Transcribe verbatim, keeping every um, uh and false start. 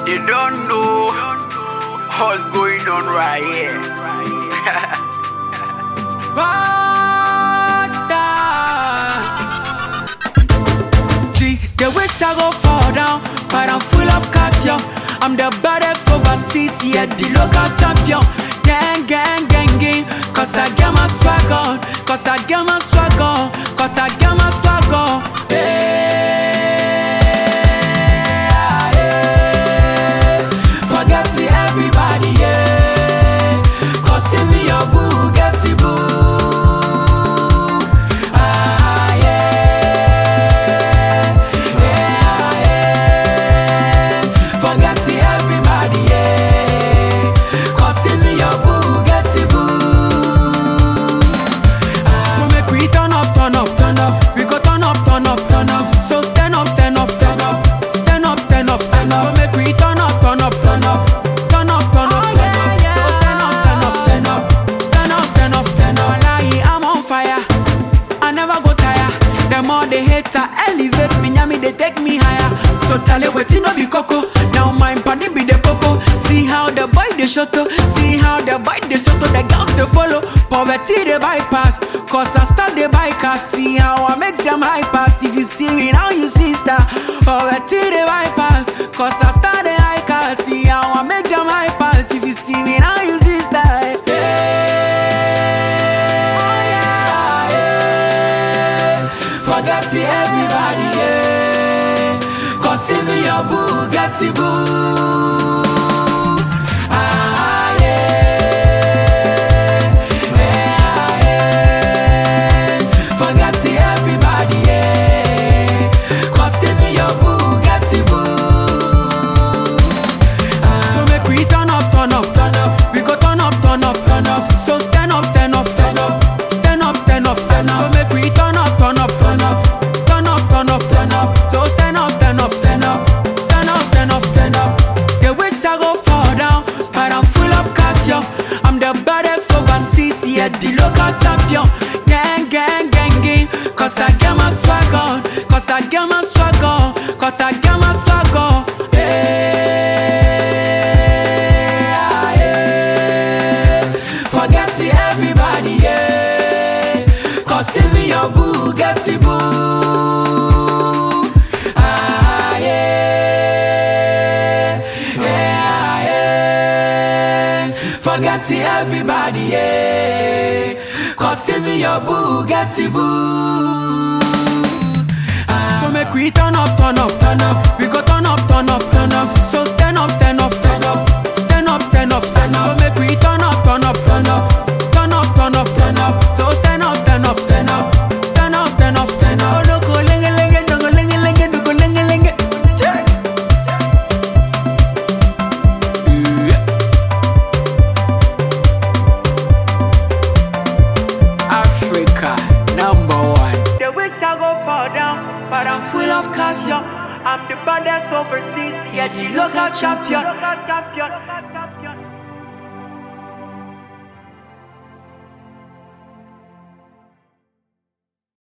They don't know what's going on right here. Rockstar. See, they wish I go fall down, but I'm full of cash, yo. I'm the baddest overseas, yeah, the local champion. Gang, gang, gang, gang. Cause I get my swag on. Cause I get my swag on. Cause I get my swag on. Hey, yeah. Forget to everybody, yeah. Cause see me your boo, get the boo. Ah, yeah. Yeah, yeah. Forget to everybody, yeah. Cause see me your boo, get the boo. Ah. So make we turn up, turn up, turn up. We go turn up, turn up, turn up. So stand up, stand up, stand up. Stand up, stand up, stand up. So make we turn up, turn up, turn up. Turn up, turn up, stand up. So stand up, stand up, stand up. Stand up, stand up, stand up. Wallahi, I'm on fire. I never go tire. The more they hate, I elevate me. Nyami, they take me higher. So tell you what, no be coco. Now my body be the popo. See how the boy they shoto. See how the boy they shoto. The girls they follow. Poverty they bypass. Cause I start the bikers. See how I make them high pass. If you see me now, you see star. Poverty they bypass. Cause I start the high cars. See how I make them high pass. If you see me now, you see star. Yeah. Oh, yeah, yeah. Forget to everybody, yeah. Cause see me your boo, get the boo. Ah, yeah. Yeah, yeah. Forget to everybody, yeah. Cause see me your boo, get the boo. Ah. So make we turn up, turn up, turn up. We go turn up, turn up, turn up. So stand up, stand up, stand up. Stand up, stand up, stand up. So make we turn up, turn up, turn up. Turn up, turn up, turn up. So stand up, stand up, stand up. Stand up, stand up, stand up. They wish I go fall down, but I'm full of cash, yo. I'm the baddest overseas, yeah, the local champion. Gang, gang, gang, gang. Cause I get my swag on. Cause I get my swag on. Cause I get my swag on. Hey, yeah. Forget to everybody, yeah. Cause see me your boo, get the boo. Ah, yeah. Yeah, yeah. Forget to everybody, yeah. Cause see me your boo, get the boo. Ah. So make we turn up, turn up, turn up. We go turn up, turn up, turn up. So stand up, stand up, stand up. Stand up, stand up, stand up. So make we turn up, turn up, turn up. Turn up, turn up, turn up. So stand up, stand up, stand up. Stand up, stand up, stand up. Oh, no go lenge lenge, no go lenge lenge, no go lenge lenge. Africa, number one. They wish I go fall down, but I'm full of cash, yo. I'm the baddest overseas, yeah, the local champion. Local champion.